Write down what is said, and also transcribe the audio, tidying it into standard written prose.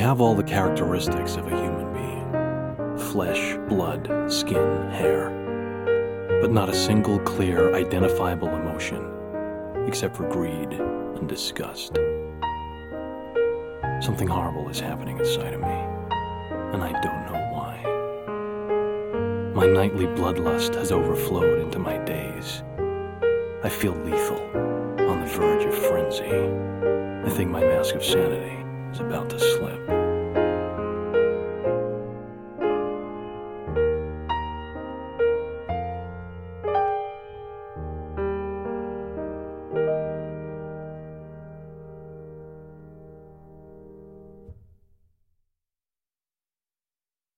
have all the characteristics of a human being. Flesh, blood, skin, hair. But not a single clear, identifiable emotion, except for greed and disgust. Something horrible is happening inside of me, and I don't know why. My nightly bloodlust has overflowed into my days. I feel lethal, on the verge of frenzy. I think my mask of sanity is about to slip.